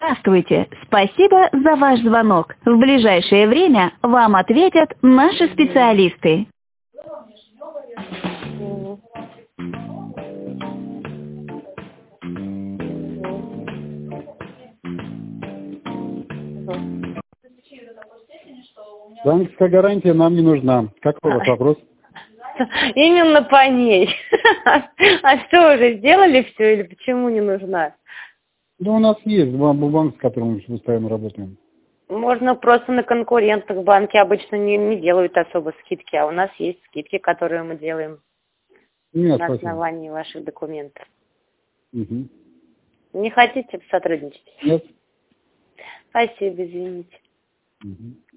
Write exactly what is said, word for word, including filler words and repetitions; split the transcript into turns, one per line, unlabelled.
Здравствуйте! Спасибо за ваш звонок. В ближайшее время вам ответят наши специалисты.
Банковская гарантия нам не нужна. Какой у вас вопрос?
Именно по ней. А что, уже сделали все или почему не нужна?
Ну, у нас есть банк, с которым мы постоянно работаем.
Можно просто на конкурентах. Банки обычно не, не делают особо скидки, а у нас есть скидки, которые мы делаем
Нет,
на
спасибо.
основании ваших документов.
Угу.
Не хотите сотрудничать?
Нет.
Спасибо, извините.
Угу.